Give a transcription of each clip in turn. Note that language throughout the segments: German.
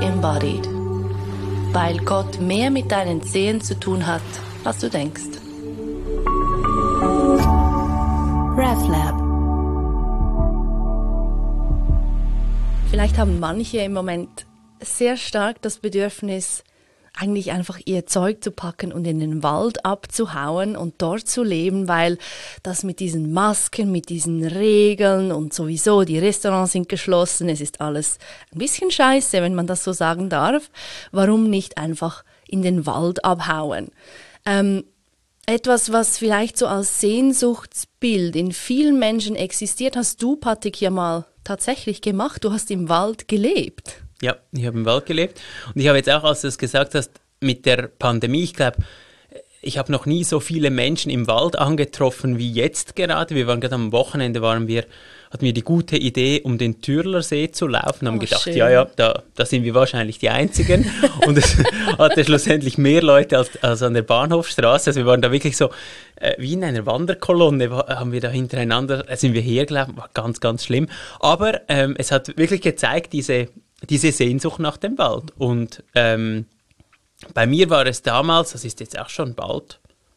embodied. Weil Gott mehr mit deinen Zehen zu tun hat, als du denkst. RevLab. Vielleicht haben manche im Moment sehr stark das Bedürfnis, eigentlich einfach ihr Zeug zu packen und in den Wald abzuhauen und dort zu leben, weil das mit diesen Masken, mit diesen Regeln und sowieso, die Restaurants sind geschlossen, es ist alles ein bisschen scheiße, wenn man das so sagen darf. Warum nicht einfach in den Wald abhauen? Etwas, was vielleicht so als Sehnsuchtsbild in vielen Menschen existiert, hast du, Patrick, ja mal tatsächlich gemacht. Du hast im Wald gelebt. Ja, ich habe im Wald gelebt und ich habe jetzt auch, als du es gesagt hast, mit der Pandemie, ich glaube, ich habe noch nie so viele Menschen im Wald angetroffen wie jetzt gerade. Wir waren gerade am Wochenende, hatten wir die gute Idee, um den Türlersee zu laufen, haben gedacht, schön. Da sind wir wahrscheinlich die Einzigen und es hatte schlussendlich mehr Leute als an der Bahnhofstraße. Also wir waren da wirklich so wie in einer Wanderkolonne, haben wir da hintereinander, sind wir hergelaufen, war ganz, ganz schlimm. Aber es hat wirklich gezeigt, diese Sehnsucht nach dem Wald. Und bei mir war es damals, das ist jetzt auch schon bald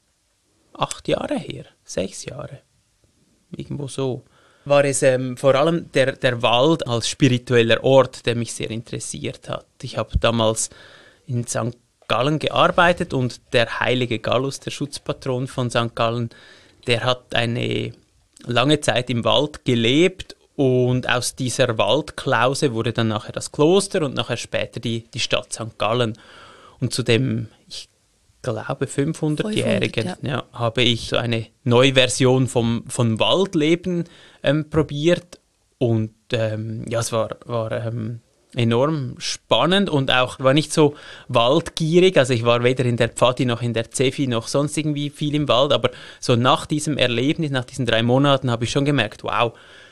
8 Jahre her, 6 Jahre, irgendwo so, war es vor allem der Wald als spiritueller Ort, der mich sehr interessiert hat. Ich habe damals in St. Gallen gearbeitet und der heilige Gallus, der Schutzpatron von St. Gallen, der hat eine lange Zeit im Wald gelebt. Und aus dieser Waldklause wurde dann nachher das Kloster und nachher später die Stadt St. Gallen. Und zu dem, ich glaube, 500-Jährigen habe ich so eine Neuversion vom Waldleben probiert. Und es war enorm spannend und auch war nicht so waldgierig. Also ich war weder in der Pfadi noch in der Zefi noch sonst irgendwie viel im Wald. Aber so nach diesem Erlebnis, nach diesen 3 Monaten habe ich schon gemerkt, wow,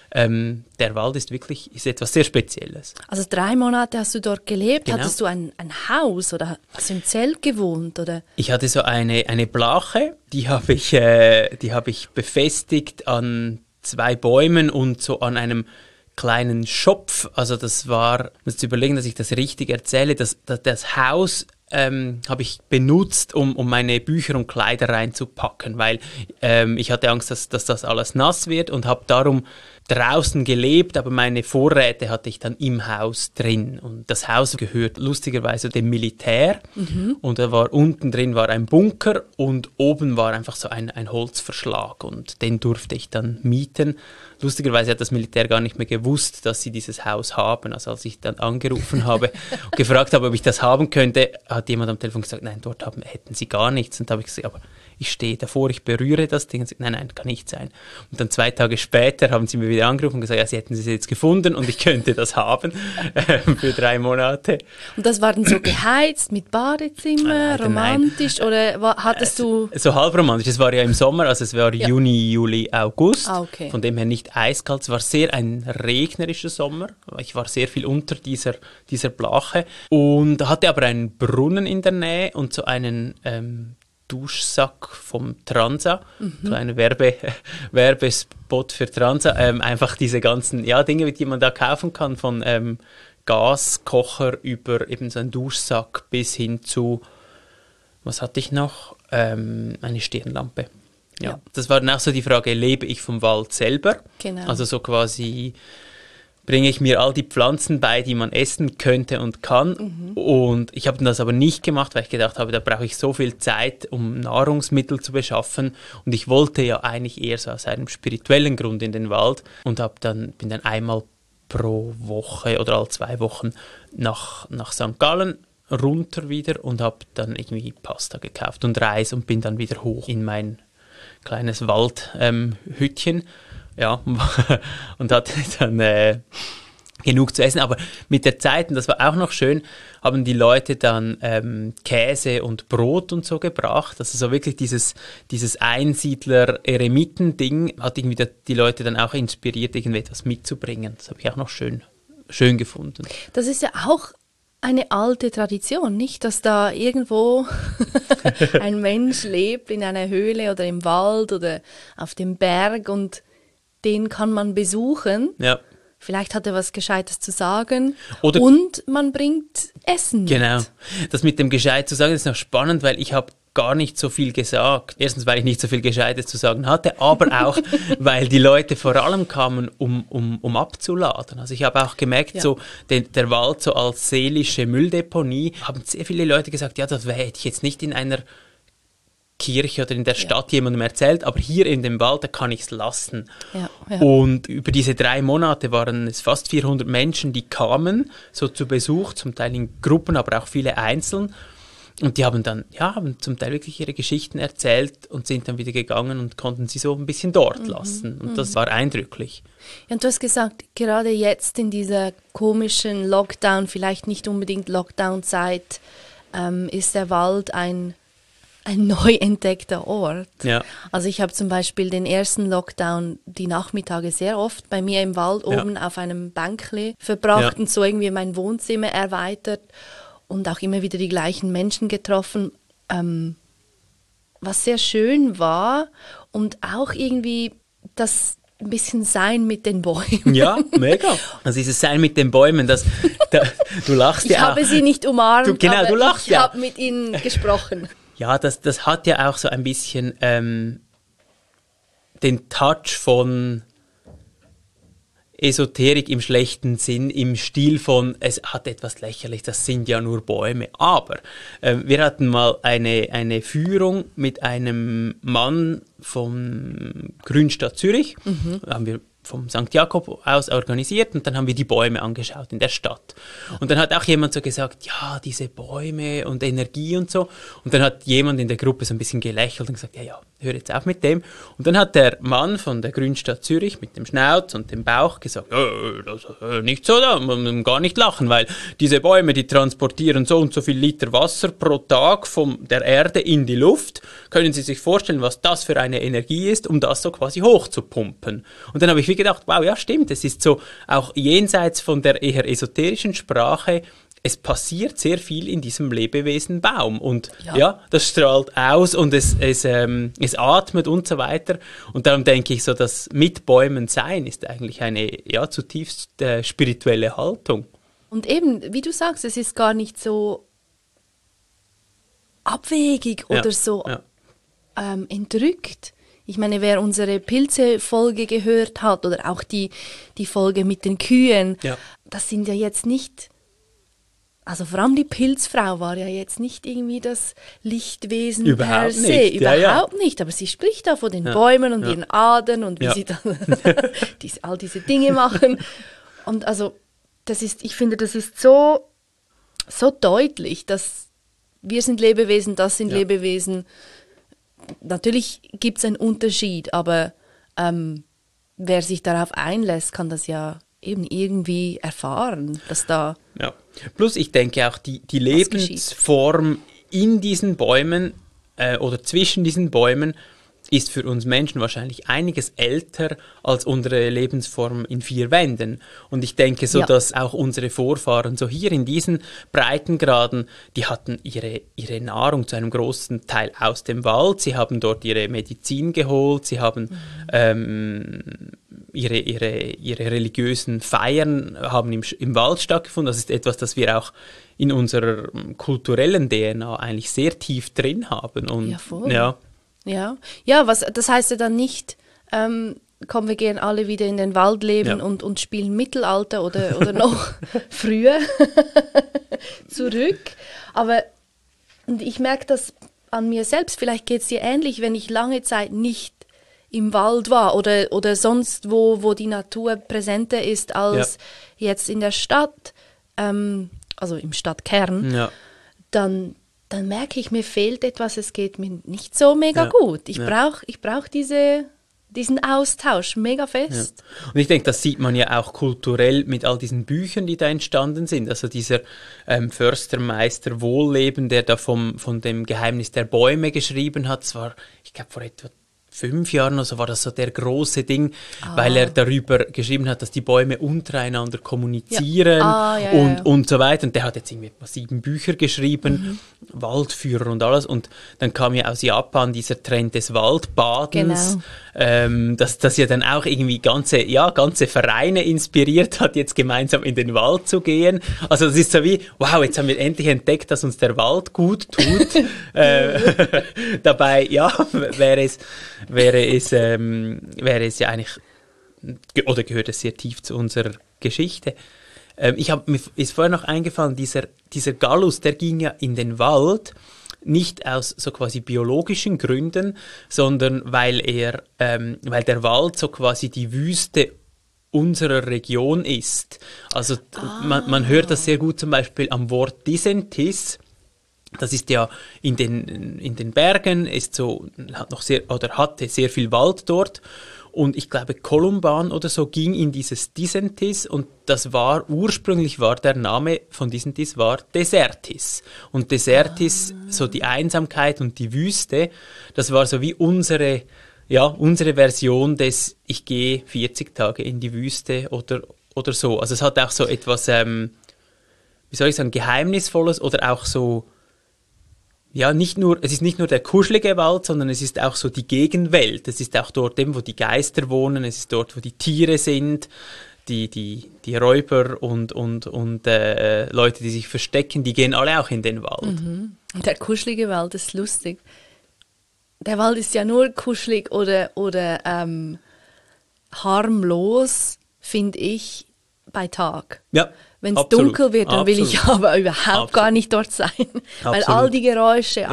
der Wald ist etwas sehr Spezielles. Also 3 Monate hast du dort gelebt. Genau. Hattest du ein Haus oder hast du im Zelt gewohnt? Oder? Ich hatte so eine Blache, die habe ich befestigt an 2 Bäumen und so an einem kleinen Schopf. Also das war, ich muss überlegen, dass ich das richtig erzähle, das Haus habe ich benutzt, um meine Bücher und Kleider reinzupacken, weil ich hatte Angst, dass das alles nass wird und habe darum draußen gelebt, aber meine Vorräte hatte ich dann im Haus drin. Und das Haus gehört lustigerweise dem Militär. Und unten drin war ein Bunker und oben war einfach so ein Holzverschlag und den durfte ich dann mieten. Lustigerweise hat das Militär gar nicht mehr gewusst, dass sie dieses Haus haben. Also als ich dann angerufen habe und gefragt habe, ob ich das haben könnte, hat jemand am Telefon gesagt, nein, dort hätten sie gar nichts. Und da habe ich gesagt, aber ich stehe davor, ich berühre das Ding. Und sie, nein, kann nicht sein. Und dann 2 Tage später haben sie mir wieder angerufen und gesagt, ja, sie hätten es jetzt gefunden und ich könnte das haben für 3 Monate. Und das war dann so geheizt mit Badezimmer, romantisch oder hattest du... So halb romantisch, es war ja im Sommer, also es war Juni, Juli, August, okay. Von dem her nicht eiskalt, es war sehr ein regnerischer Sommer, ich war sehr viel unter dieser Blache und hatte aber einen Brunnen in der Nähe und so einen Duschsack vom Transa, so ein Werbespot für Transa, einfach diese ganzen Dinge, die man da kaufen kann, von Gaskocher über eben so einen Duschsack bis hin zu, was hatte ich noch? Eine Stirnlampe. Ja. Das war dann auch so die Frage, lebe ich vom Wald selber? Genau. Also so quasi bringe ich mir all die Pflanzen bei, die man essen könnte und kann. Und ich habe das aber nicht gemacht, weil ich gedacht habe, da brauche ich so viel Zeit, um Nahrungsmittel zu beschaffen. Und ich wollte ja eigentlich eher so aus einem spirituellen Grund in den Wald und bin dann einmal pro Woche oder alle 2 Wochen nach St. Gallen runter wieder und habe dann irgendwie Pasta gekauft und Reis und bin dann wieder hoch in mein kleines Waldhütchen. Ja, und hatte dann genug zu essen. Aber mit der Zeit, und das war auch noch schön, haben die Leute dann Käse und Brot und so gebracht. Also so wirklich dieses Einsiedler-Eremiten-Ding hat irgendwie die Leute dann auch inspiriert, irgendwie etwas mitzubringen. Das habe ich auch noch schön gefunden. Das ist ja auch eine alte Tradition, nicht? Dass da irgendwo ein Mensch lebt in einer Höhle oder im Wald oder auf dem Berg und den kann man besuchen. Ja. Vielleicht hat er was Gescheites zu sagen Oder und man bringt Essen mit. Genau. Das mit dem Gescheit zu sagen, ist noch spannend, weil ich habe gar nicht so viel gesagt. Erstens, weil ich nicht so viel Gescheites zu sagen hatte, aber auch, weil die Leute vor allem kamen, um abzuladen. Also ich habe auch gemerkt, so der Wald so als seelische Mülldeponie, haben sehr viele Leute gesagt, ja, das hätte ich jetzt nicht in einer Kirche oder in der Stadt jemandem erzählt, aber hier in dem Wald, da kann ich es lassen. Ja. Und über diese 3 Monate waren es fast 400 Menschen, die kamen, so zu Besuch, zum Teil in Gruppen, aber auch viele einzeln. Und die haben dann, haben zum Teil wirklich ihre Geschichten erzählt und sind dann wieder gegangen und konnten sie so ein bisschen dort lassen. Und das war eindrücklich. Ja, und du hast gesagt, gerade jetzt in dieser komischen Lockdown, vielleicht nicht unbedingt Lockdown-Zeit, ist der Wald ein neu entdeckter Ort. Ja. Also ich habe zum Beispiel den ersten Lockdown die Nachmittage sehr oft bei mir im Wald oben auf einem Bänkli verbracht und so irgendwie mein Wohnzimmer erweitert und auch immer wieder die gleichen Menschen getroffen, was sehr schön war und auch irgendwie das ein bisschen Sein mit den Bäumen. Ja, mega. Also dieses Sein mit den Bäumen, du lachst ja auch. Ich habe sie nicht umarmt, du lachst ich habe mit ihnen gesprochen. Ja, das hat ja auch so ein bisschen den Touch von Esoterik im schlechten Sinn, im Stil von, es hat etwas lächerlich, das sind ja nur Bäume. Aber wir hatten mal eine Führung mit einem Mann vom Grünstadt Zürich, haben wir vom St. Jakob aus organisiert und dann haben wir die Bäume angeschaut in der Stadt. Und dann hat auch jemand so gesagt, ja, diese Bäume und Energie und so. Und dann hat jemand in der Gruppe so ein bisschen gelächelt und gesagt, ja, hör jetzt auf mit dem. Und dann hat der Mann von der Grünstadt Zürich mit dem Schnauz und dem Bauch gesagt, das nicht so, da muss man gar nicht lachen, weil diese Bäume, die transportieren so und so viel Liter Wasser pro Tag von der Erde in die Luft. Können Sie sich vorstellen, was das für eine Energie ist, um das so quasi hochzupumpen? Und dann habe ich gedacht, wow, ja stimmt, es ist so auch jenseits von der eher esoterischen Sprache, es passiert sehr viel in diesem Lebewesen Baum und das strahlt aus und es atmet und so weiter und darum denke ich so, das mit Bäumen sein ist eigentlich eine zutiefst spirituelle Haltung. Und eben, wie du sagst, es ist gar nicht so abwegig oder so entrückt. Ich meine, wer unsere Pilze-Folge gehört hat oder auch die Folge mit den Kühen, das sind ja jetzt nicht, also vor allem die Pilzfrau war ja jetzt nicht irgendwie das Lichtwesen überhaupt per se, nicht. Überhaupt nicht, aber sie spricht da von den Bäumen und ihren Adern und wie sie dann all diese Dinge machen. Und also, ich finde, das ist so deutlich, dass wir sind Lebewesen, das sind Lebewesen. Natürlich gibt es einen Unterschied, aber wer sich darauf einlässt, kann das ja eben irgendwie erfahren, dass da... Ja. Plus ich denke auch, die Lebensform in diesen Bäumen oder zwischen diesen Bäumen ist für uns Menschen wahrscheinlich einiges älter als unsere Lebensform in 4 Wänden. Und ich denke so, dass auch unsere Vorfahren so hier in diesen Breitengraden, die hatten ihre Nahrung zu einem großen Teil aus dem Wald, sie haben dort ihre Medizin geholt, sie haben ihre religiösen Feiern haben im Wald stattgefunden. Das ist etwas, das wir auch in unserer kulturellen DNA eigentlich sehr tief drin haben. Und, ja, voll. Ja, das heißt ja dann nicht, komm, wir gehen alle wieder in den Wald leben und spielen Mittelalter oder noch früher zurück. Aber und ich merke das an mir selbst, vielleicht geht es dir ähnlich, wenn ich lange Zeit nicht im Wald war oder sonst wo die Natur präsenter ist als jetzt in der Stadt, also im Stadtkern, dann merke ich, mir fehlt etwas, es geht mir nicht so mega gut. Ich brauch diesen Austausch mega fest. Ja. Und ich denke, das sieht man ja auch kulturell mit all diesen Büchern, die da entstanden sind. Also dieser Förstermeister Wohlleben, der da von dem Geheimnis der Bäume geschrieben hat, das war, ich glaube, vor etwa 5 Jahren oder so war das so der große Ding, weil er darüber geschrieben hat, dass die Bäume untereinander kommunizieren und so weiter. Und der hat jetzt irgendwie etwa 7 Bücher geschrieben, Waldführer und alles. Und dann kam ja aus Japan dieser Trend des Waldbadens, das ja dann auch irgendwie ganze Vereine inspiriert hat, jetzt gemeinsam in den Wald zu gehen. Also das ist so wie, wow, jetzt haben wir endlich entdeckt, dass uns der Wald gut tut. Dabei, wäre es ja eigentlich, oder gehört es sehr tief zu unserer Geschichte. Mir ist vorher noch eingefallen, dieser Gallus, der ging ja in den Wald, nicht aus so quasi biologischen Gründen, sondern weil der Wald so quasi die Wüste unserer Region ist. Also man hört das sehr gut zum Beispiel am Wort Disentis. Das ist ja in den Bergen, hatte sehr viel Wald dort. Und ich glaube, Columban oder so ging in dieses Disentis und ursprünglich war der Name von Disentis war Desertis. Und Desertis, so die Einsamkeit und die Wüste, das war so wie unsere Version des ich gehe 40 Tage in die Wüste oder so. Also es hat auch so etwas, wie soll ich sagen, Geheimnisvolles oder auch so, ja, es ist nicht nur der kuschelige Wald, sondern es ist auch so die Gegenwelt. Es ist auch dort, wo die Geister wohnen, es ist dort, wo die Tiere sind, die Räuber und Leute, die sich verstecken, die gehen alle auch in den Wald. Mhm. Der kuschelige Wald ist lustig. Der Wald ist ja nur kuschelig oder harmlos, finde ich, bei Tag. Ja. Wenn es dunkel wird, dann will ich aber überhaupt gar nicht dort sein. Weil all die Geräusche,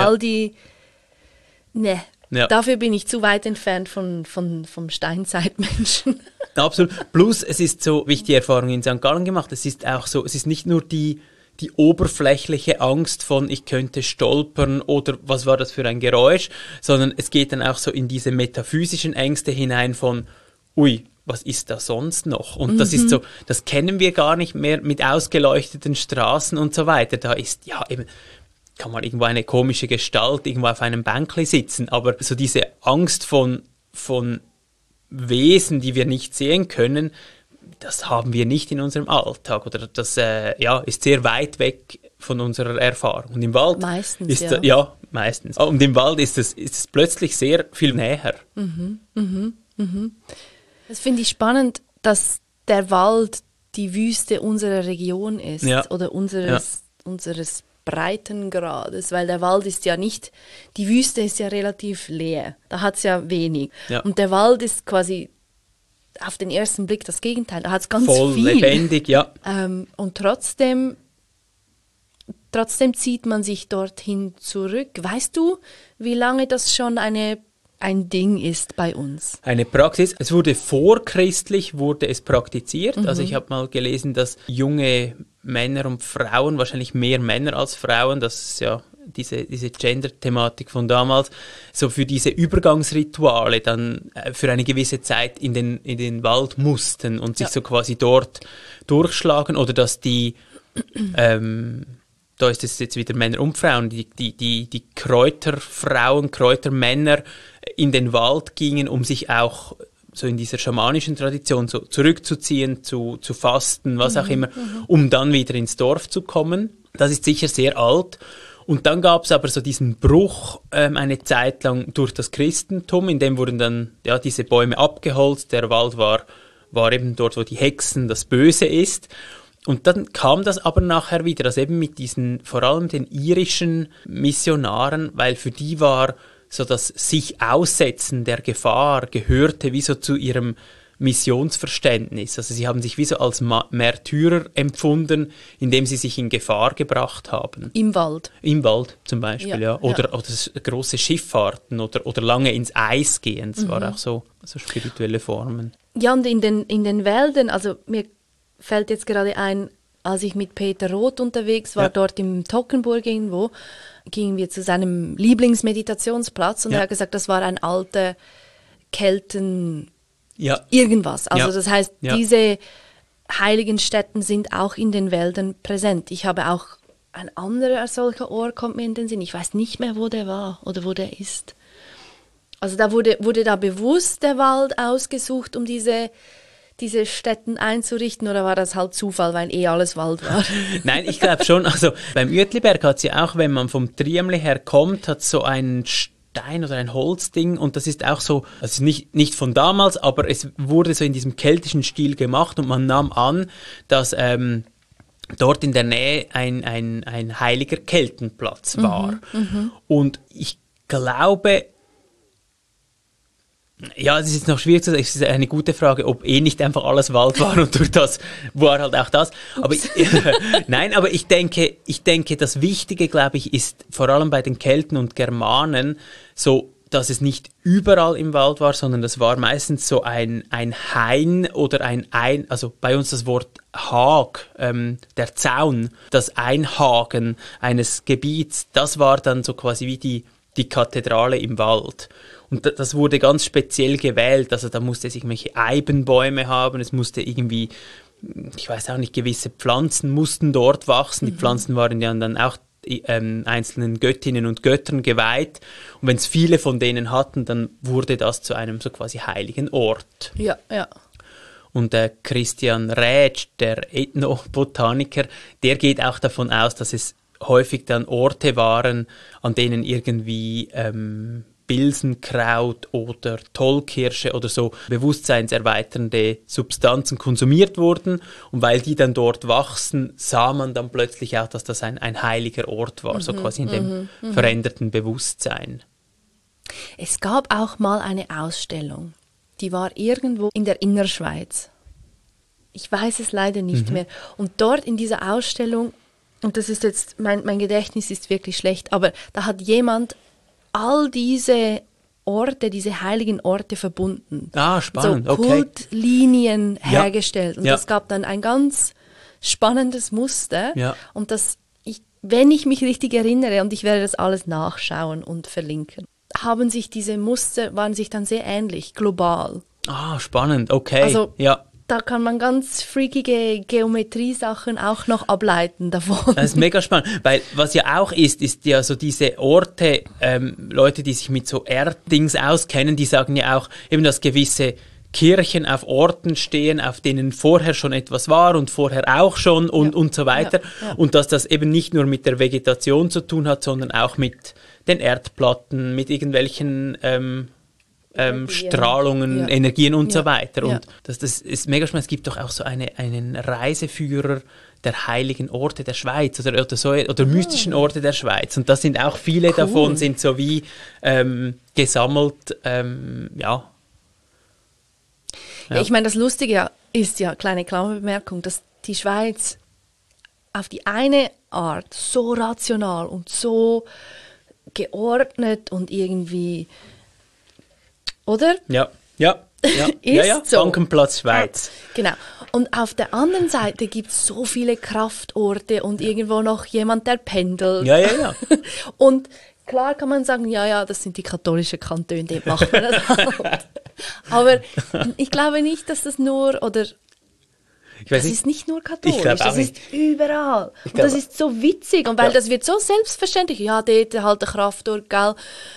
dafür bin ich zu weit entfernt vom Steinzeitmenschen. Absolut. Plus, es ist so, wie ich die Erfahrung in St. Gallen gemacht, es ist auch so, es ist nicht nur die oberflächliche Angst von, ich könnte stolpern oder was war das für ein Geräusch, sondern es geht dann auch so in diese metaphysischen Ängste hinein von, ui, was ist da sonst noch? Und das ist so, das kennen wir gar nicht mehr mit ausgeleuchteten Straßen und so weiter. Da ist, ja, eben, kann man irgendwo eine komische Gestalt irgendwo auf einem Bänkli sitzen, aber so diese Angst von Wesen, die wir nicht sehen können, das haben wir nicht in unserem Alltag oder das ist sehr weit weg von unserer Erfahrung. Und im Wald meistens, meistens. Und im Wald ist es plötzlich sehr viel näher. Das finde ich spannend, dass der Wald die Wüste unserer Region ist oder unseres Breitengrades, weil der Wald ist ja nicht, die Wüste ist ja relativ leer, da hat es ja wenig. Ja. Und der Wald ist quasi auf den ersten Blick das Gegenteil, da hat es ganz voll viel. Voll lebendig, ja. Und trotzdem zieht man sich dorthin zurück. Weißt du, wie lange das schon ein Ding ist bei uns? Eine Praxis. Es wurde vorchristlich praktiziert. Also ich habe mal gelesen, dass junge Männer und Frauen, wahrscheinlich mehr Männer als Frauen, das ist ja diese Gender-Thematik von damals, so für diese Übergangsrituale dann für eine gewisse Zeit in den Wald mussten und sich so quasi dort durchschlagen oder dass die da ist es jetzt wieder Männer und Frauen, die Kräuterfrauen, Kräutermänner in den Wald gingen, um sich auch so in dieser schamanischen Tradition so zurückzuziehen, zu fasten, was auch immer, um dann wieder ins Dorf zu kommen. Das ist sicher sehr alt. Und dann gab es aber so diesen Bruch eine Zeit lang durch das Christentum, in dem wurden dann diese Bäume abgeholzt, der Wald war eben dort, wo die Hexen, das Böse ist. Und dann kam das aber nachher wieder, also eben mit vor allem den irischen Missionaren, weil für die war so das sich Aussetzen der Gefahr gehörte wie so zu ihrem Missionsverständnis. Also sie haben sich wie so als Märtyrer empfunden, indem sie sich in Gefahr gebracht haben. Im Wald? Im Wald zum Beispiel, ja. Oder große Schifffahrten oder lange ins Eis gehen. Das war auch so spirituelle Formen. Ja, und in den Wäldern, also mir fällt jetzt gerade ein, als ich mit Peter Roth unterwegs war, dort im Toggenburg irgendwo, gingen wir zu seinem Lieblingsmeditationsplatz und er hat gesagt, das war ein alter Kelten irgendwas. Also das heißt, diese heiligen Stätten sind auch in den Wäldern präsent. Ich habe auch ein anderer solcher Ort, kommt mir in den Sinn. Ich weiß nicht mehr, wo der war oder wo der ist. Also da wurde da bewusst der Wald ausgesucht, um diese Stätten einzurichten, oder war das halt Zufall, weil alles Wald war? Nein, ich glaube schon. Also beim Uetliberg hat es ja auch, wenn man vom Triemli her kommt, hat so einen Stein oder ein Holzding, und das ist auch so, also nicht von damals, aber es wurde so in diesem keltischen Stil gemacht, und man nahm an, dass dort in der Nähe ein heiliger Keltenplatz war. Und ich glaube, ja, es ist jetzt noch schwierig zu sagen, es ist eine gute Frage, ob nicht einfach alles Wald war und durch das war halt auch das. Aber nein, aber ich denke, das Wichtige, glaube ich, ist vor allem bei den Kelten und Germanen so, dass es nicht überall im Wald war, sondern das war meistens so ein Hain oder also bei uns das Wort Hag, der Zaun, das Einhagen eines Gebiets, das war dann so quasi wie die Kathedrale im Wald. Und das wurde ganz speziell gewählt, also da musste es irgendwelche Eibenbäume haben, es musste irgendwie, ich weiß auch nicht, gewisse Pflanzen mussten dort wachsen. Die Pflanzen waren ja dann auch einzelnen Göttinnen und Göttern geweiht. Und wenn es viele von denen hatten, dann wurde das zu einem so quasi heiligen Ort. Ja, ja. Und der Christian Rätsch, der Ethnobotaniker, der geht auch davon aus, dass es häufig dann Orte waren, an denen irgendwie Bilsenkraut oder Tollkirsche oder so bewusstseinserweiternde Substanzen konsumiert wurden. Und weil die dann dort wachsen, sah man dann plötzlich auch, dass das ein heiliger Ort war, so quasi in dem veränderten Bewusstsein. Es gab auch mal eine Ausstellung, die war irgendwo in der Innerschweiz. Ich weiß es leider nicht mehr. Und dort in dieser Ausstellung, und das ist jetzt, mein Gedächtnis ist wirklich schlecht, aber da hat jemand all diese Orte, diese heiligen Orte verbunden. Ah, spannend, so Kultlinien hergestellt. Und ja. das gab dann ein ganz spannendes Muster. Ja. Und wenn ich mich richtig erinnere, und ich werde das alles nachschauen und verlinken, diese Muster waren sich dann sehr ähnlich, global. Ah, spannend, okay. Also, ja. Da kann man ganz freakige Geometriesachen auch noch ableiten davon. Das ist mega spannend, weil was ja auch ist ja so diese Orte, Leute, die sich mit so Erddings auskennen, die sagen ja auch eben, dass gewisse Kirchen auf Orten stehen, auf denen vorher schon etwas war und vorher auch schon und so weiter. Ja. Und dass das eben nicht nur mit der Vegetation zu tun hat, sondern auch mit den Erdplatten, mit irgendwelchen Strahlungen, Energien und so weiter. Und das ist mega spannend. Es gibt doch auch so einen Reiseführer der heiligen Orte der Schweiz oder mystischen Orte der Schweiz. Und das sind auch viele davon, sind so wie gesammelt, Ja, ich meine, das Lustige ist ja, kleine Klammerbemerkung, dass die Schweiz auf die eine Art so rational und so geordnet und irgendwie, oder? Ja. Ist so. Bankenplatz Schweiz. Genau. Und auf der anderen Seite gibt es so viele Kraftorte und irgendwo noch jemand, der pendelt. Ja. Und klar kann man sagen, ja, das sind die katholischen Kantone, die macht man das halt. Aber ich glaube nicht, dass das nur, oder das ist nicht nur katholisch, das ist überall. Und das ist so witzig, und weil das wird so selbstverständlich, ja, dort halt der Kraftort, gell,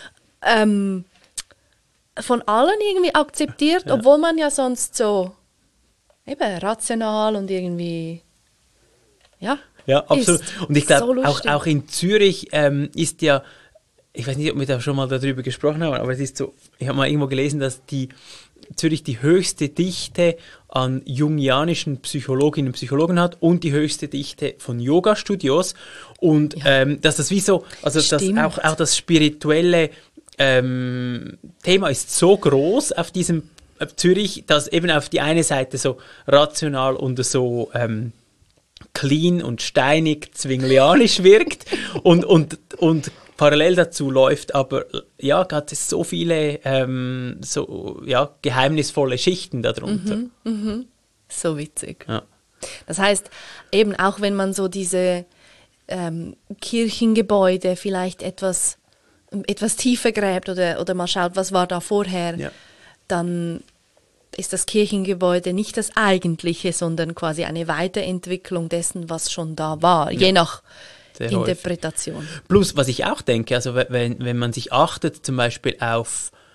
von allen irgendwie akzeptiert, obwohl man ja sonst so eben rational und irgendwie, ja, absolut. Und ich glaube, so auch in Zürich ist ja, ich weiß nicht, ob wir da schon mal darüber gesprochen haben, aber es ist so, ich habe mal irgendwo gelesen, dass Zürich die höchste Dichte an jungianischen Psychologinnen und Psychologen hat und die höchste Dichte von Yoga-Studios. Und dass das wie so, also dass auch das spirituelle Thema ist so groß auf diesem Zürich, dass eben auf die eine Seite so rational und so clean und steinig zwinglianisch wirkt und parallel dazu läuft aber hat es so viele geheimnisvolle Schichten darunter. So witzig. Ja. Das heißt, eben auch wenn man so diese Kirchengebäude vielleicht etwas tiefer gräbt oder mal schaut, was war da vorher, dann ist das Kirchengebäude nicht das Eigentliche, sondern quasi eine Weiterentwicklung dessen, was schon da war, je nach sehr Interpretation. Plus, was ich auch denke, also wenn man sich achtet zum Beispiel auf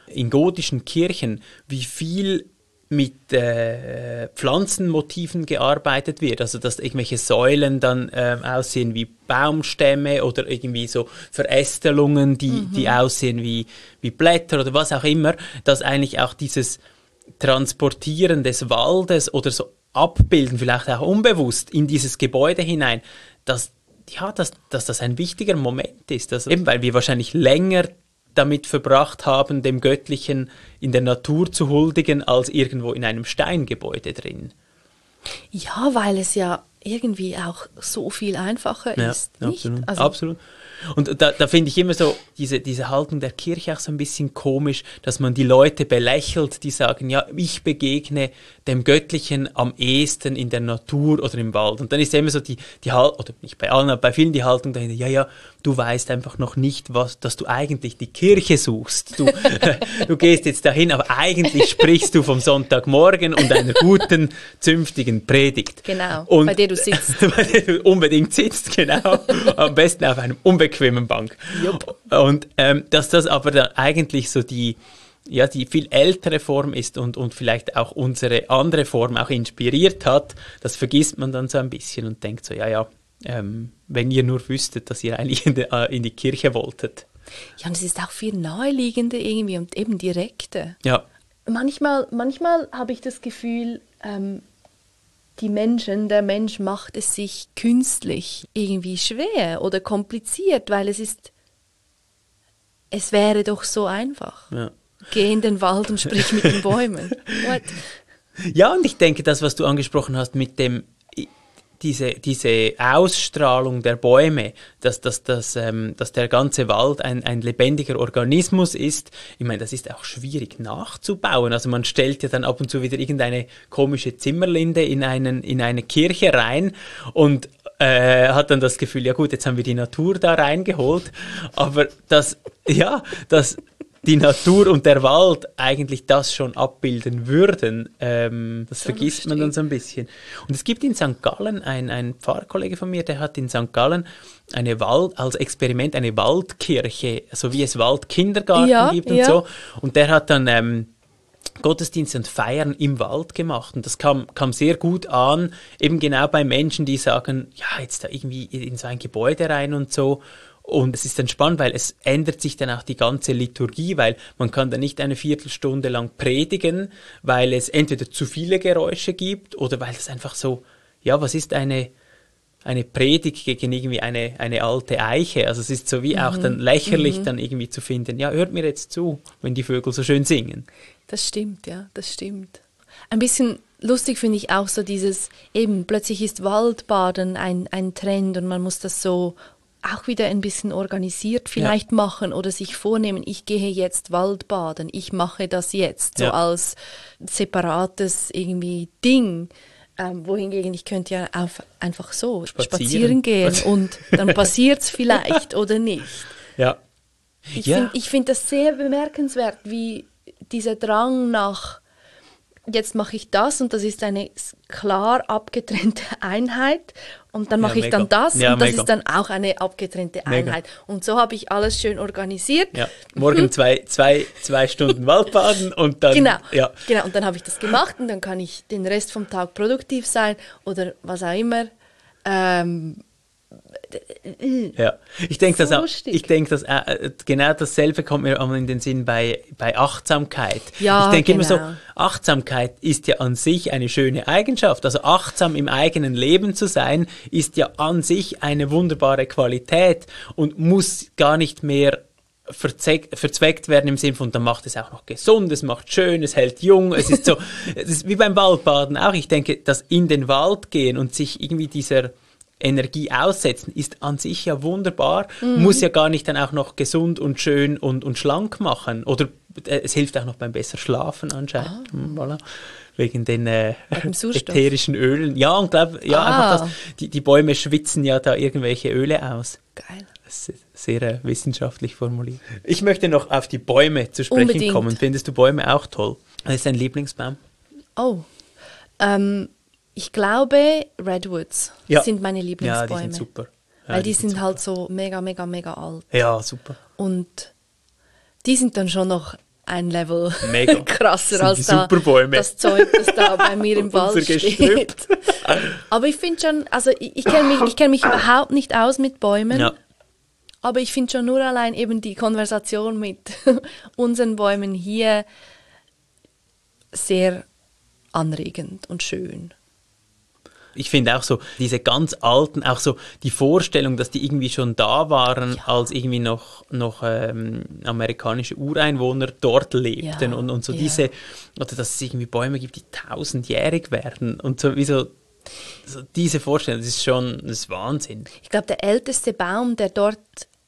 in gotischen Kirchen, wie viel mit Pflanzenmotiven gearbeitet wird, also dass irgendwelche Säulen dann aussehen wie Baumstämme oder irgendwie so Verästelungen, die aussehen wie Blätter oder was auch immer, dass eigentlich auch dieses Transportieren des Waldes oder so Abbilden, vielleicht auch unbewusst in dieses Gebäude hinein, dass das ein wichtiger Moment ist, also eben weil wir wahrscheinlich länger damit verbracht haben, dem Göttlichen in der Natur zu huldigen, als irgendwo in einem Steingebäude drin. Ja, weil es ja irgendwie auch so viel einfacher ist. Ja, nicht? absolut. Also, Absolut. Und da finde ich immer so diese Haltung der Kirche auch so ein bisschen komisch, dass man die Leute belächelt, die sagen, ja, ich begegne dem Göttlichen am ehesten in der Natur oder im Wald. Und dann ist ja immer so die Haltung, oder nicht bei allen, aber bei vielen die Haltung dahinter, ja, du weißt einfach noch nicht, dass du eigentlich die Kirche suchst. Du gehst jetzt dahin, aber eigentlich sprichst du vom Sonntagmorgen und einer guten, zünftigen Predigt. Genau, und, bei der du sitzt. Bei der du unbedingt sitzt, genau. Am besten auf einem unbequemen Bank. Jupp. Und dass das aber dann eigentlich so die viel ältere Form ist und vielleicht auch unsere andere Form auch inspiriert hat, das vergisst man dann so ein bisschen und denkt so, wenn ihr nur wüsstet, dass ihr eigentlich in die Kirche wolltet. Ja, und es ist auch viel naheliegender irgendwie und eben direkter. Ja. Manchmal habe ich das Gefühl, der Mensch macht es sich künstlich irgendwie schwer oder kompliziert, weil es wäre doch so einfach. Ja. Geh in den Wald und sprich mit den Bäumen. What? Ja, und ich denke, das, was du angesprochen hast mit diese Ausstrahlung der Bäume, dass der ganze Wald ein lebendiger Organismus ist, ich meine, das ist auch schwierig nachzubauen. Also man stellt ja dann ab und zu wieder irgendeine komische Zimmerlinde in eine Kirche rein und hat dann das Gefühl, ja gut, jetzt haben wir die Natur da reingeholt, aber dass die Natur und der Wald eigentlich das schon abbilden würden, das vergisst man dann so ein bisschen. Und es gibt in St. Gallen, ein Pfarrkollege von mir, der hat in St. Gallen als Experiment eine Waldkirche, so wie es Waldkindergarten gibt und so. Und der hat dann Gottesdienste und Feiern im Wald gemacht. Und das kam sehr gut an, eben genau bei Menschen, die sagen, ja, jetzt da irgendwie in so ein Gebäude rein und so. Und es ist dann spannend, weil es ändert sich dann auch die ganze Liturgie, weil man kann dann nicht eine Viertelstunde lang predigen, weil es entweder zu viele Geräusche gibt oder weil es einfach so, ja, was ist eine Predigt gegen irgendwie eine alte Eiche? Also es ist so wie auch dann lächerlich dann irgendwie zu finden, ja, hört mir jetzt zu, wenn die Vögel so schön singen. Das stimmt, ja, das stimmt. Ein bisschen lustig finde ich auch so dieses, eben plötzlich ist Waldbaden ein Trend und man muss das so auch wieder ein bisschen organisiert vielleicht machen oder sich vornehmen, ich gehe jetzt Waldbaden, ich mache das jetzt, so als separates irgendwie Ding. Wohingegen ich könnte ja einfach so spazieren gehen und dann passiert es vielleicht oder nicht. Ja. Ich finde das sehr bemerkenswert, wie dieser Drang nach jetzt mache ich das und das ist eine klar abgetrennte Einheit und dann mache ich dann das und das ist dann auch eine abgetrennte Einheit. Und so habe ich alles schön organisiert. Ja. Morgen zwei Stunden Waldbaden und dann... Genau, und dann habe ich das gemacht und dann kann ich den Rest vom Tag produktiv sein oder was auch immer. Ja, ich denke, dass genau dasselbe kommt mir in den Sinn bei Achtsamkeit. Ja, ich denke immer so, Achtsamkeit ist ja an sich eine schöne Eigenschaft. Also achtsam im eigenen Leben zu sein, ist ja an sich eine wunderbare Qualität und muss gar nicht mehr verzweckt werden im Sinne von, dann macht es auch noch gesund, es macht schön, es hält jung, es ist so, es ist wie beim Waldbaden auch. Ich denke, dass in den Wald gehen und sich irgendwie dieser Energie aussetzen, ist an sich ja wunderbar, muss ja gar nicht dann auch noch gesund und schön und schlank machen. Oder es hilft auch noch beim besser Schlafen anscheinend. Voilà. Wegen den ätherischen Ölen. Ja, und einfach die Bäume schwitzen ja da irgendwelche Öle aus. Geil. Das ist sehr wissenschaftlich formuliert. Ich möchte noch auf die Bäume zu sprechen kommen. Findest du Bäume auch toll? Was ist dein Lieblingsbaum? Ich glaube, Redwoods sind meine Lieblingsbäume. Ja, die sind super. Ja, weil die sind halt so mega, mega, mega alt. Ja, super. Und die sind dann schon noch ein Level Mega. krasser als das Zeug, das da bei mir im Wald steht. Aber ich finde schon, also ich kenn mich überhaupt nicht aus mit Bäumen, Ja. aber ich finde schon nur allein eben die Konversation mit unseren Bäumen hier sehr anregend und schön. Ich finde auch so, diese ganz alten, auch so die Vorstellung, dass die irgendwie schon da waren, als irgendwie noch amerikanische Ureinwohner dort lebten und so diese, oder dass es irgendwie Bäume gibt, die 1000-jährig werden und so wie so diese Vorstellung, das ist Wahnsinn. Ich glaube, der älteste Baum, der dort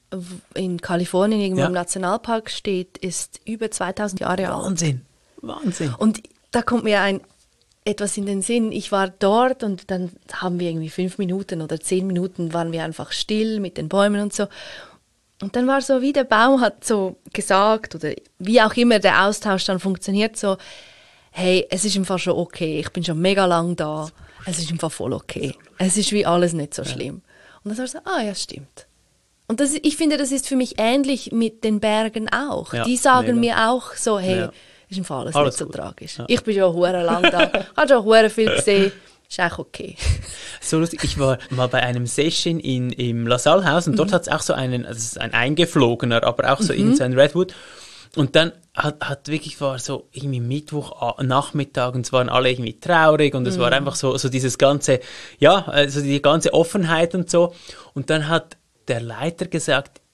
in Kalifornien irgendwo im Nationalpark steht, ist über 2000 Jahre alt. Wahnsinn. Und da kommt mir etwas in den Sinn. Ich war dort und dann haben wir irgendwie 5 Minuten oder 10 Minuten waren wir einfach still mit den Bäumen und so. Und dann war so, wie der Baum hat so gesagt oder wie auch immer der Austausch dann funktioniert, so, hey, es ist im Fall schon okay, ich bin schon mega lang da, es ist im Fall voll okay. Es ist wie alles nicht so schlimm. Und dann war so, ja, stimmt. Und ich finde, das ist für mich ähnlich mit den Bergen auch. Ja, die sagen mega. mir auch so, hey, ist im Fall alles nicht so gut. tragisch. Ja. Ich bin schon hure lang da, habe schon hure viel gesehen, ist eigentlich okay. So lustig, ich war mal bei einem Session im LaSalle-Haus und dort hat es auch so einen, also es ist ein eingeflogener, aber auch so irgend so ein Redwood. Und dann hat wirklich, war so irgendwie Mittwochnachmittag und es waren alle irgendwie traurig und es war einfach so dieses ganze, also die ganze Offenheit und so. Und dann hat der Leiter gesagt,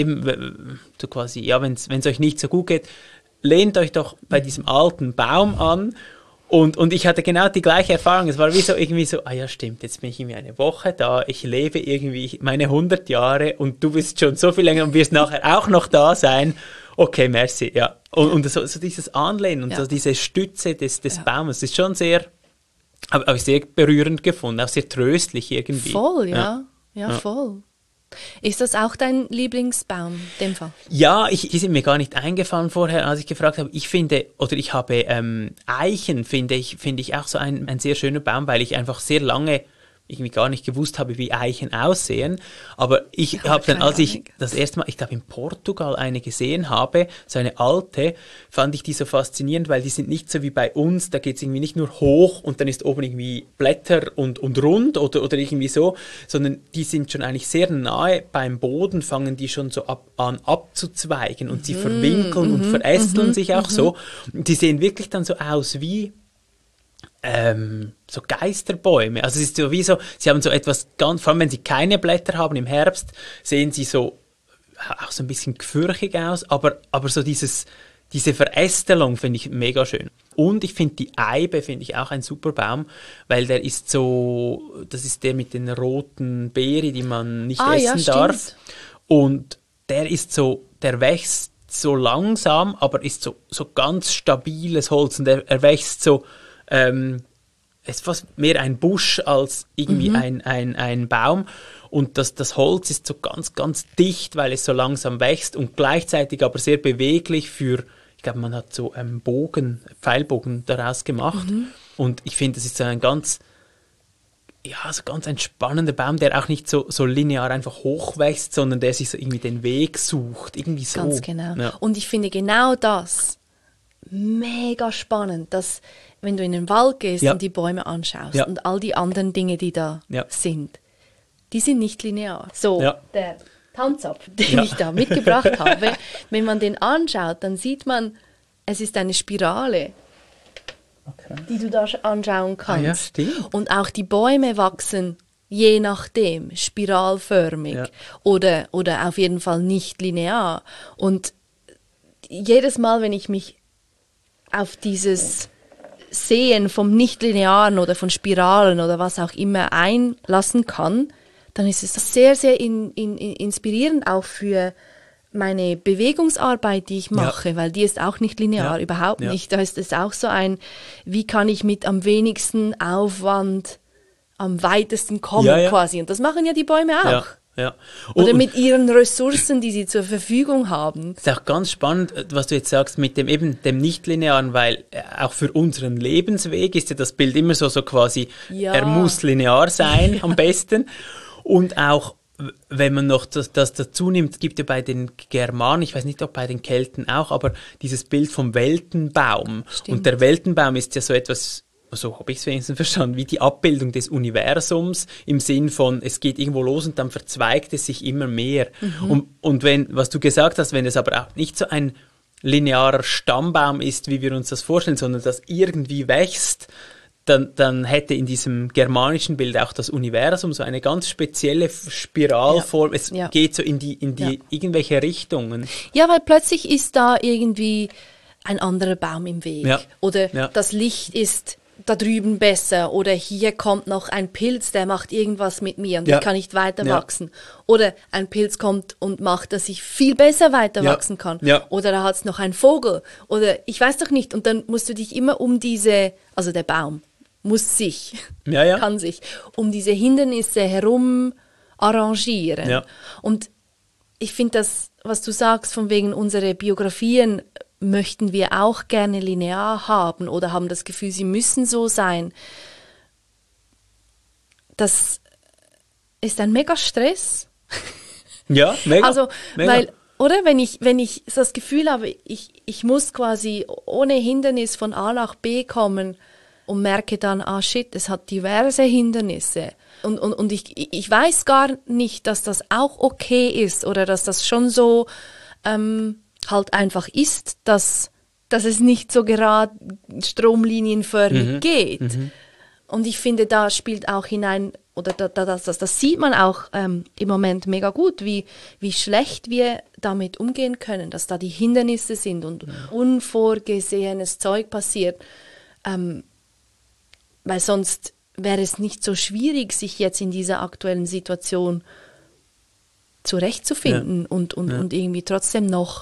eben so quasi, wenn es euch nicht so gut geht, lehnt euch doch bei diesem alten Baum an. Und ich hatte genau die gleiche Erfahrung. Es war wie so irgendwie so, ja stimmt, jetzt bin ich irgendwie eine Woche da, ich lebe irgendwie meine 100 Jahre und du bist schon so viel länger und wirst nachher auch noch da sein. Okay, merci, ja. Und so dieses Anlehnen und so diese Stütze des Baumes, ist schon sehr, habe ich sehr berührend gefunden, auch sehr tröstlich irgendwie. Voll, ja, voll. Ist das auch dein Lieblingsbaum, in dem Fall? Ja, die sind mir gar nicht eingefallen vorher, als ich gefragt habe. Ich habe Eichen, finde ich auch so ein sehr schöner Baum, weil ich einfach sehr lange irgendwie gar nicht gewusst habe, wie Eichen aussehen. Aber ich habe dann, als ich das erste Mal, ich glaube in Portugal eine gesehen habe, so eine alte, fand ich die so faszinierend, weil die sind nicht so wie bei uns, da geht es irgendwie nicht nur hoch und dann ist oben irgendwie Blätter und rund oder irgendwie so, sondern die sind schon eigentlich sehr nahe beim Boden, fangen die schon so an abzuzweigen und sie verwinkeln und verästeln sich auch so. Und die sehen wirklich dann so aus wie so Geisterbäume. Also es ist so wie so, sie haben so etwas ganz, vor allem wenn sie keine Blätter haben im Herbst, sehen sie so auch so ein bisschen gefürchtig aus, aber so diese Verästelung finde ich mega schön. Und ich finde die Eibe finde ich auch ein super Baum, weil der ist so, das ist der mit den roten Beeren, die man nicht essen darf. Und der ist so, der wächst so langsam, aber ist so ganz stabiles Holz und er wächst so es ist fast mehr ein Busch als irgendwie ein Baum. Und das Holz ist so ganz, ganz dicht, weil es so langsam wächst und gleichzeitig aber sehr beweglich für, ich glaube, man hat so einen Pfeilbogen daraus gemacht. Und ich finde, das ist so ein ganz ein spannender Baum, der auch nicht so linear einfach hochwächst, sondern der sich so irgendwie den Weg sucht. Irgendwie so. Ganz genau. Ja. Und ich finde genau das mega spannend, dass wenn du in den Wald gehst und die Bäume anschaust und all die anderen Dinge, die da sind, die sind nicht linear. So, der Tanzapfel, den ich da mitgebracht habe, wenn man den anschaut, dann sieht man, es ist eine Spirale, die du da anschauen kannst. Ja, stimmt. Und auch die Bäume wachsen je nachdem spiralförmig oder auf jeden Fall nicht linear. Und jedes Mal, wenn ich mich auf dieses Sehen vom Nichtlinearen oder von Spiralen oder was auch immer einlassen kann, dann ist es sehr, sehr inspirierend auch für meine Bewegungsarbeit, die ich mache, weil die ist auch nicht linear, überhaupt nicht. Da ist es auch so wie kann ich mit am wenigsten Aufwand am weitesten kommen quasi. Und das machen ja die Bäume auch. Ja. Oder mit ihren Ressourcen, die sie zur Verfügung haben. Das ist auch ganz spannend, was du jetzt sagst mit dem Nichtlinearen, weil auch für unseren Lebensweg ist ja das Bild immer so quasi, er muss linear sein am besten. Und auch wenn man noch das dazu nimmt, es gibt ja bei den Germanen, ich weiß nicht, ob bei den Kelten auch, aber dieses Bild vom Weltenbaum. Stimmt. Und der Weltenbaum ist ja so etwas, so habe ich es wenigstens verstanden, wie die Abbildung des Universums im Sinn von, es geht irgendwo los und dann verzweigt es sich immer mehr. Und wenn, was du gesagt hast, wenn es aber auch nicht so ein linearer Stammbaum ist, wie wir uns das vorstellen, sondern das irgendwie wächst, dann hätte in diesem germanischen Bild auch das Universum so eine ganz spezielle Spiralform. Es geht so in die irgendwelche Richtungen. Ja, weil plötzlich ist da irgendwie ein anderer Baum im Weg. Ja. Oder Ja. das Licht ist da drüben besser. Oder hier kommt noch ein Pilz, der macht irgendwas mit mir und Ja. ich kann nicht weiter wachsen. Oder ein Pilz kommt und macht, dass ich viel besser weiter wachsen kann. Ja. Oder da hat es noch einen Vogel. Oder ich weiß doch nicht. Und dann musst du dich immer um diese, also der Baum muss sich, kann sich, um diese Hindernisse herum arrangieren. Ja. Und ich finde das, was du sagst, von wegen unsere Biografien möchten wir auch gerne linear haben oder haben das Gefühl, sie müssen so sein. Das ist ein mega Stress. Ja, mega. Also, mega. weil, oder wenn ich das Gefühl habe, ich muss quasi ohne Hindernis von A nach B kommen und merke dann, shit, es hat diverse Hindernisse. Und ich weiß gar nicht, dass das auch okay ist oder dass das schon so halt einfach ist, dass es nicht so gerade stromlinienförmig geht. Und ich finde, da spielt auch hinein, oder das sieht man auch im Moment mega gut, wie schlecht wir damit umgehen können, dass da die Hindernisse sind und unvorgesehenes Zeug passiert. Weil sonst wäre es nicht so schwierig, sich jetzt in dieser aktuellen Situation zurechtzufinden und irgendwie trotzdem noch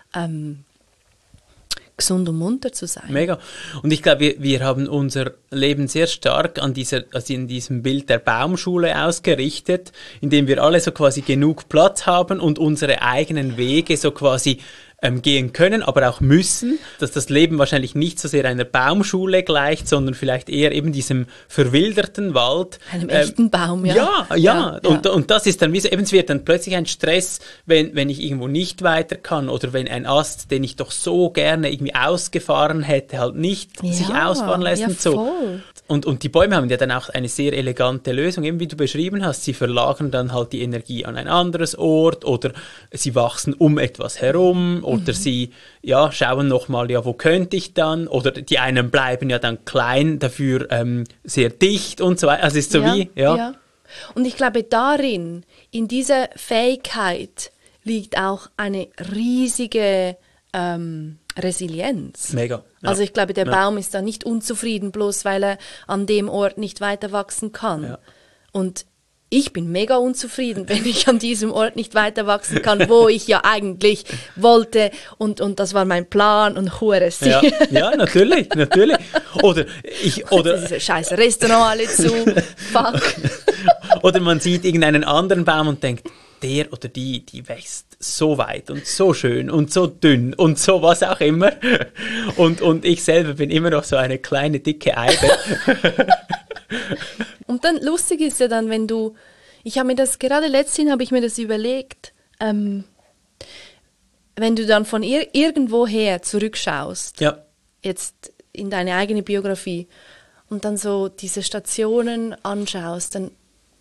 gesund und munter zu sein. Mega. Und ich glaube, wir haben unser Leben sehr stark in diesem Bild der Baumschule ausgerichtet, indem wir alle so quasi genug Platz haben und unsere eigenen Wege so quasi gehen können, aber auch müssen, dass das Leben wahrscheinlich nicht so sehr einer Baumschule gleicht, sondern vielleicht eher eben diesem verwilderten Wald. Einem echten Baum, ja. Ja. Und das ist dann, es wird dann plötzlich ein Stress, wenn ich irgendwo nicht weiter kann oder wenn ein Ast, den ich doch so gerne irgendwie ausgefahren hätte, halt nicht sich ausfahren lässt und so. Voll. Und die Bäume haben ja dann auch eine sehr elegante Lösung, eben wie du beschrieben hast. Sie verlagern dann halt die Energie an ein anderes Ort oder sie wachsen um etwas herum oder sie schauen nochmal, wo könnte ich dann? Oder die einen bleiben ja dann klein, dafür sehr dicht und so weiter. Also es ist so ja. Und ich glaube, darin, in dieser Fähigkeit, liegt auch eine riesige Resilienz. Mega. Ja. Also ich glaube, der Baum ist da nicht unzufrieden, bloß weil er an dem Ort nicht weiter wachsen kann. Ja. Und ich bin mega unzufrieden, wenn ich an diesem Ort nicht weiter wachsen kann, wo ich ja eigentlich wollte und das war mein Plan und Hurensi. Ja, natürlich. Oder diese scheiß Restaurant alle zu. Fuck. Oder man sieht irgendeinen anderen Baum und denkt, der oder die wächst so weit und so schön und so dünn und so was auch immer. Und ich selber bin immer noch so eine kleine, dicke Eibe. Und dann lustig ist ja dann, wenn du, ich habe mir das, gerade letztens habe ich mir das überlegt, wenn du dann von irgendwoher zurückschaust, jetzt in deine eigene Biografie und dann so diese Stationen anschaust, dann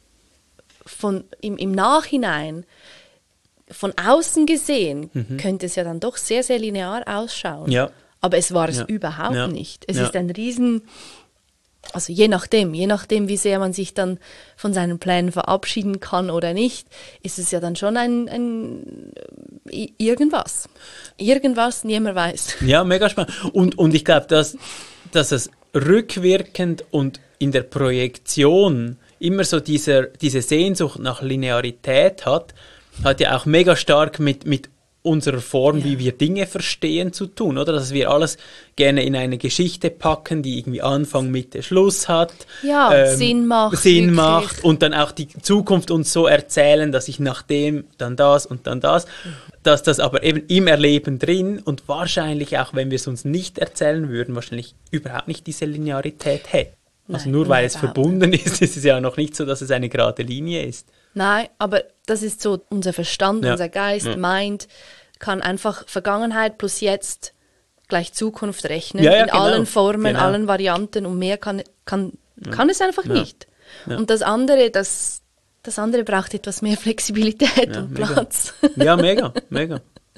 im Nachhinein, von außen gesehen, könnte es ja dann doch sehr, sehr linear ausschauen. Ja. Aber es war es überhaupt nicht. Es ist ein riesen, also je nachdem, wie sehr man sich dann von seinen Plänen verabschieden kann oder nicht, ist es ja dann schon ein irgendwas. Irgendwas, niemand weiß. Ja, mega spannend. Und ich glaube, dass es rückwirkend und in der Projektion immer so diese Sehnsucht nach Linearität hat ja auch mega stark mit unserer Form, wie wir Dinge verstehen, zu tun, oder? Dass wir alles gerne in eine Geschichte packen, die irgendwie Anfang, Mitte, Schluss hat. Ja, Sinn macht und dann auch die Zukunft uns so erzählen, dass ich nach dem dann das und dann das, dass das aber eben im Erleben drin und wahrscheinlich auch, wenn wir es uns nicht erzählen würden, wahrscheinlich überhaupt nicht diese Linearität hätte. Also Nein, nur weil nein, es überhaupt verbunden ist es ja noch nicht so, dass es eine gerade Linie ist. Nein, aber das ist so, unser Verstand, Ja. unser Geist meint, kann einfach Vergangenheit plus jetzt gleich Zukunft rechnen, Ja, ja, in genau. allen Formen, Genau. allen Varianten und mehr kann es einfach nicht. Ja. Und das andere braucht etwas mehr Flexibilität und mega. Platz. Ja, mega, mega.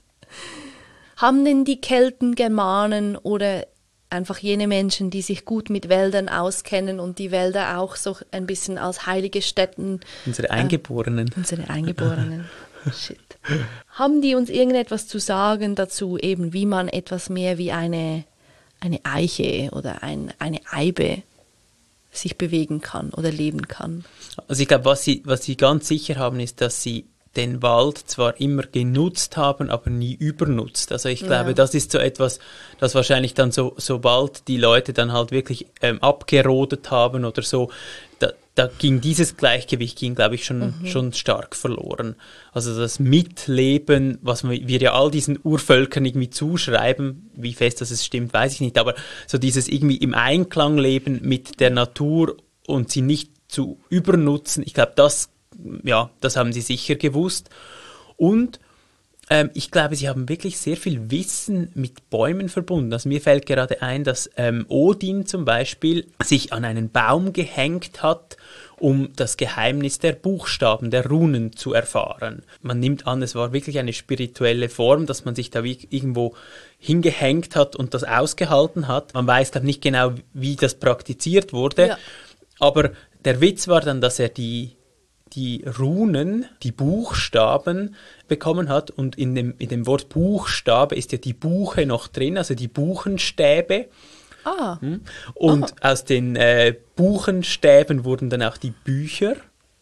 Haben denn die Kelten, Germanen oder einfach jene Menschen, die sich gut mit Wäldern auskennen und die Wälder auch so ein bisschen als heilige Stätten, Unsere Eingeborenen. unsere Eingeborenen, shit, haben die uns irgendetwas zu sagen dazu, eben wie man etwas mehr wie eine Eiche oder eine Eibe sich bewegen kann oder leben kann? Also ich glaube, was sie ganz sicher haben, ist, dass sie den Wald zwar immer genutzt haben, aber nie übernutzt. Also ich glaube, das ist so etwas, das wahrscheinlich dann sobald die Leute dann halt wirklich abgerodet haben oder so, da ging dieses Gleichgewicht, glaube ich, schon stark verloren. Also das Mitleben, was wir ja all diesen Urvölkern irgendwie zuschreiben, wie fest das stimmt, weiß ich nicht, aber so dieses irgendwie im Einklang leben mit der Natur und sie nicht zu übernutzen, ich glaube, das haben sie sicher gewusst. Und ich glaube, sie haben wirklich sehr viel Wissen mit Bäumen verbunden. Also mir fällt gerade ein, dass Odin zum Beispiel sich an einen Baum gehängt hat, um das Geheimnis der Buchstaben, der Runen zu erfahren. Man nimmt an, es war wirklich eine spirituelle Form, dass man sich da irgendwo hingehängt hat und das ausgehalten hat. Man weiß, glaube ich, nicht genau, wie das praktiziert wurde. Ja. Aber der Witz war dann, dass er die Runen, die Buchstaben bekommen hat und in dem Wort Buchstabe ist ja die Buche noch drin, also die Buchenstäbe. Ah. Und aus den Buchenstäben wurden dann auch die Bücher.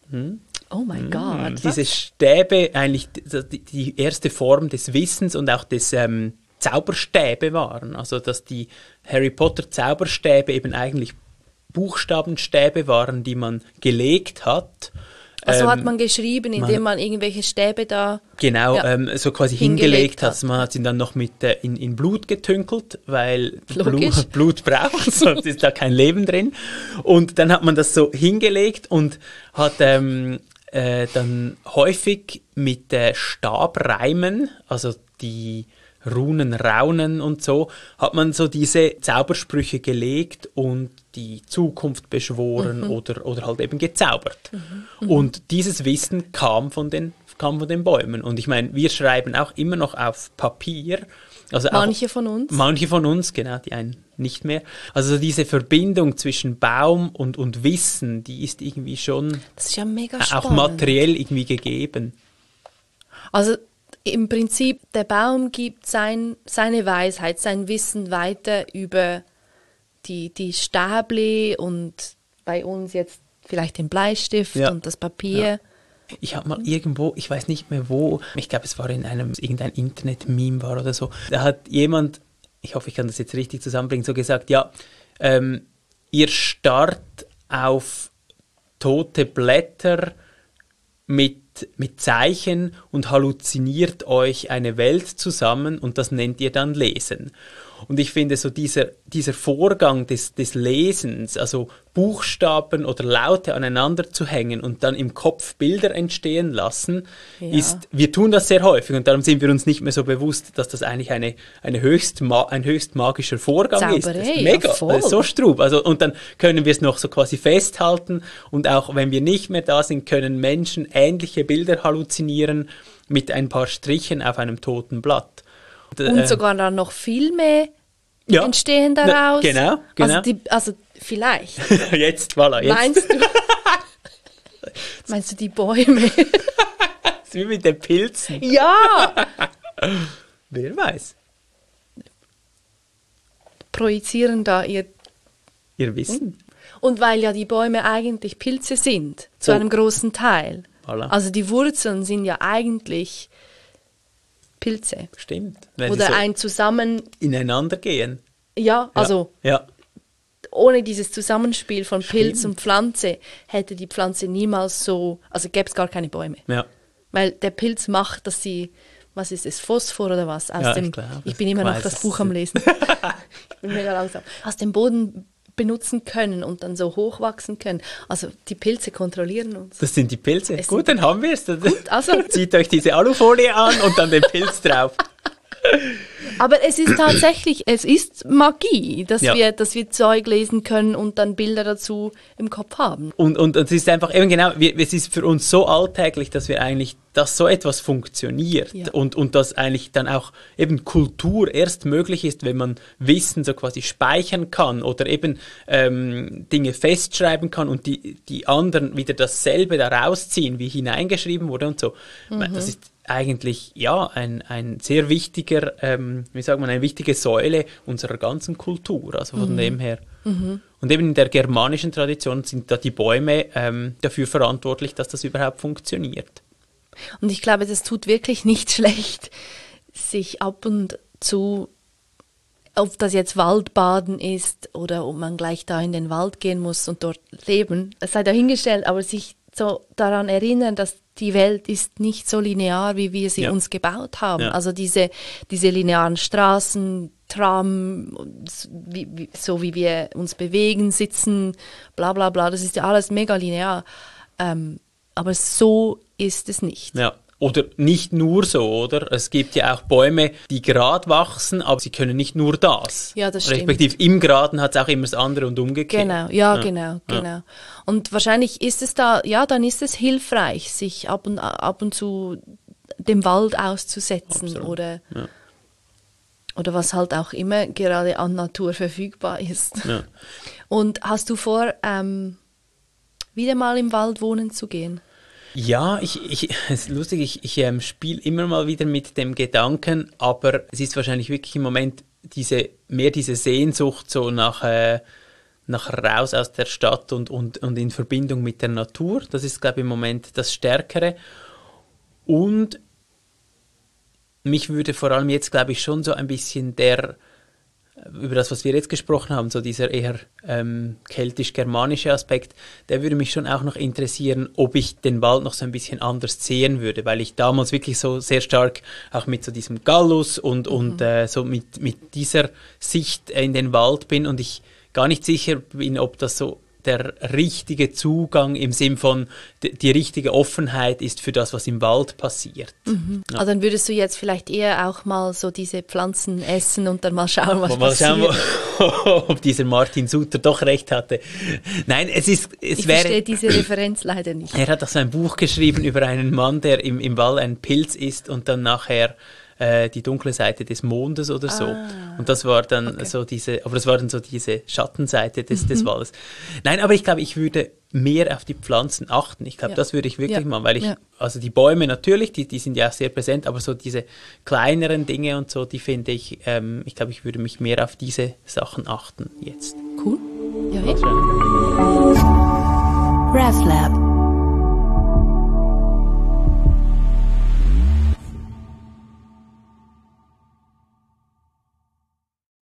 Oh mein Gott. Diese Stäbe, eigentlich die erste Form des Wissens und auch des Zauberstäbe waren. Also dass die Harry Potter Zauberstäbe eben eigentlich Buchstabenstäbe waren, die man gelegt hat. Also hat man geschrieben, indem man irgendwelche Stäbe da so quasi hingelegt hat. Man hat ihn dann noch mit in Blut getünkelt, weil Blut braucht, sonst ist da kein Leben drin. Und dann hat man das so hingelegt und hat dann häufig mit Stabreimen, also die Runen, Raunen und so, hat man so diese Zaubersprüche gelegt und die Zukunft beschworen oder halt eben gezaubert. Und dieses Wissen kam von den Bäumen. Und ich meine, wir schreiben auch immer noch auf Papier. Also manche von uns? Manche von uns, genau, die einen nicht mehr. Also diese Verbindung zwischen Baum und Wissen, die ist irgendwie schon das ist ja mega spannend. Auch materiell irgendwie gegeben. Also im Prinzip, der Baum gibt seine Weisheit, sein Wissen weiter über die Stäbli und bei uns jetzt vielleicht den Bleistift und das Papier. Ja. Ich habe mal irgendwo, ich weiß nicht mehr wo, ich glaube, es war in irgendein Internet-Meme war oder so, da hat jemand, ich hoffe, ich kann das jetzt richtig zusammenbringen, so gesagt, ihr starrt auf tote Blätter mit Zeichen und halluziniert euch eine Welt zusammen und das nennt ihr dann Lesen. Und ich finde so dieser Vorgang des Lesens, also Buchstaben oder Laute aneinander zu hängen und dann im Kopf Bilder entstehen lassen, wir tun das sehr häufig und darum sind wir uns nicht mehr so bewusst, dass das eigentlich ein höchst magischer Vorgang Zauberei, ist. Das ist mega, voll. das ist so strub. Also, und dann können wir es noch so quasi festhalten und auch wenn wir nicht mehr da sind, können Menschen ähnliche Bilder halluzinieren mit ein paar Strichen auf einem toten Blatt. Und sogar dann noch viel mehr entstehen daraus. Genau. Also vielleicht. Jetzt, voilà. Jetzt. Meinst du die Bäume? Das ist wie mit den Pilzen. Ja! Wer weiß. Projizieren da ihr Wissen. Und weil ja die Bäume eigentlich Pilze sind, zu einem großen Teil. Voilà. Also die Wurzeln sind ja eigentlich Pilze. Stimmt. Oder so ein Zusammen... ineinander gehen. Ja, also ja. Ohne dieses Zusammenspiel von Pilz und Pflanze hätte die Pflanze niemals so... Also gäbe es gar keine Bäume. Ja. Weil der Pilz macht, dass sie... Was ist es? Phosphor oder was? Ich bin immer noch das Buch am Lesen. Ich bin mega langsam. Aus dem Boden benutzen können und dann so hochwachsen können. Also die Pilze kontrollieren uns. Das sind die Pilze. Gut, dann haben wir es. Also zieht euch diese Alufolie an und dann den Pilz drauf. Aber es ist tatsächlich, es ist Magie, dass wir Zeug lesen können und dann Bilder dazu im Kopf haben. Und es ist einfach eben genau, es ist für uns so alltäglich, dass wir eigentlich, dass so etwas funktioniert und dass eigentlich dann auch eben Kultur erst möglich ist, wenn man Wissen so quasi speichern kann oder eben Dinge festschreiben kann und die anderen wieder dasselbe da rausziehen, wie hineingeschrieben wurde und so. Das ist eigentlich ein sehr wichtiger, eine wichtige Säule unserer ganzen Kultur, also von dem her. Und eben in der germanischen Tradition sind da die Bäume dafür verantwortlich, dass das überhaupt funktioniert. Und ich glaube, das tut wirklich nicht schlecht, sich ab und zu, ob das jetzt Waldbaden ist oder ob man gleich da in den Wald gehen muss und dort leben, es sei dahingestellt, aber sich so daran erinnern, dass die Welt ist nicht so linear, wie wir sie uns gebaut haben. Also diese linearen Straßen, Tram, so wie wir uns bewegen, sitzen, bla bla bla, das ist ja alles mega linear. Aber so ist es nicht. Ja. Oder nicht nur so, oder? Es gibt ja auch Bäume, die gerade wachsen, aber sie können nicht nur das. Ja, das stimmt. Respektive im Geraden hat es auch immer das andere und umgekehrt. Genau, genau. Und wahrscheinlich ist es dann ist es hilfreich, sich ab und zu dem Wald auszusetzen. Absolut. Oder was halt auch immer gerade an Natur verfügbar ist. Ja. Und hast du vor, wieder mal im Wald wohnen zu gehen? Ja, es ist lustig, ich spiele immer mal wieder mit dem Gedanken, aber es ist wahrscheinlich wirklich im Moment diese Sehnsucht so nach raus aus der Stadt und in Verbindung mit der Natur. Das ist, glaube ich, im Moment das Stärkere. Und mich würde vor allem jetzt, glaube ich, schon so ein bisschen über das, was wir jetzt gesprochen haben, so dieser eher keltisch-germanische Aspekt, der würde mich schon auch noch interessieren, ob ich den Wald noch so ein bisschen anders sehen würde, weil ich damals wirklich so sehr stark auch mit so diesem Gallus und so mit dieser Sicht in den Wald bin und ich gar nicht sicher bin, ob das so der richtige Zugang im Sinn von die richtige Offenheit ist für das, was im Wald passiert. Mhm. Ja. Also dann würdest du jetzt vielleicht eher auch mal so diese Pflanzen essen und dann mal schauen, was passiert. Mal schauen, ob dieser Martin Suter doch recht hatte. Nein, ich verstehe diese Referenz leider nicht. Er hat doch so ein Buch geschrieben über einen Mann, der im Wald einen Pilz isst und dann nachher die dunkle Seite des Mondes oder so. Und das war dann diese Schattenseite des Waldes. Nein, aber ich glaube, ich würde mehr auf die Pflanzen achten. Ich glaube, das würde ich wirklich machen, weil also die Bäume natürlich, die sind ja auch sehr präsent, aber so diese kleineren Dinge und so, die finde ich, ich glaube, ich würde mich mehr auf diese Sachen achten jetzt. Cool. Ja, RefLab